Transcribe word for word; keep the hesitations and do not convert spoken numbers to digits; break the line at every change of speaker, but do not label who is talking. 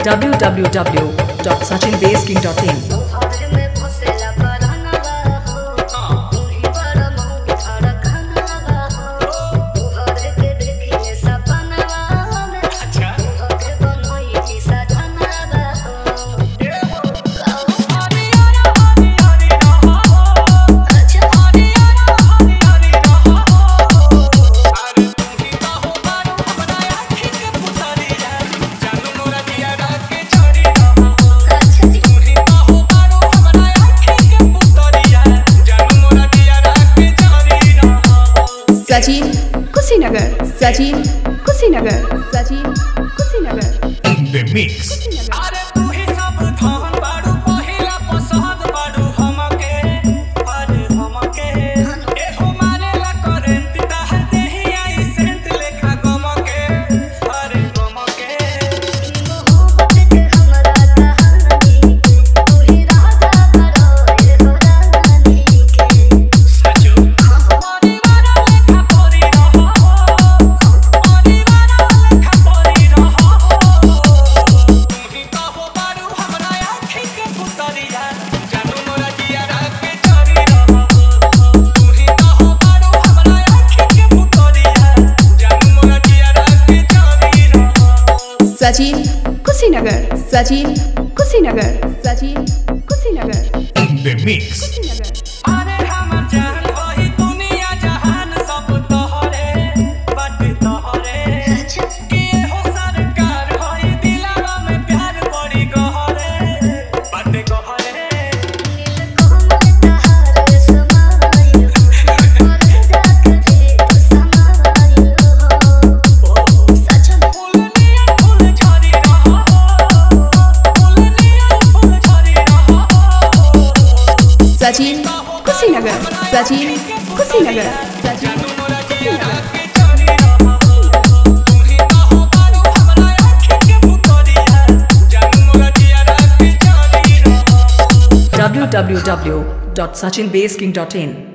w w w dot sachin base king dot in
Sachin Kushinagar Sachin Kushinagar Sachin Kushinagar
The mix.
अरे तू ही सब धन बाड़ू पहिला पसंद बाड़ू हमके अरे हमके ए हमारे ला करंट ताह देही आई सेंट लेखा गमके अरे गमके
मोहब्बत के हमरा कहानी तू ही राजा करो ये हो रानी के
सचो परिवार लेखा परी रहो परिवार लेखा परी रहो तू ही कहो बाड़ू हमरा आँखी के पुतरिया जानू मोरा जियारा के चोरी रहो तू ही कहो बाड़ू हमरा आँखी के पुतरिया जानू मोरा जियारा के चोरी रहो
सचिन कुशीनगर सचिन कुशीनगर सचिन कुशीनगर
The mix.
अरे हमर जान होई दुनिया जहान सब तोहरे बट तोहरे कि हो सरकार होई दिलवा में प्यार बड़ी गहरे बट गहरे
नील कोमल तहार समाइल और जाके भी तू समाइल हो सच में
फूल नियन फूल झरी रहो फूल नियन फूल झरी रहो
सचिन कुशीनगर सचिन कुशीनगर सचिन
जानू मोरा जियारा के चोरी रहो तू ही कहो बाड़ू हमरा आँखी के पुतरिया जानू मोरा जियारा के चोरी रहो
w w w dot sachin base king dot in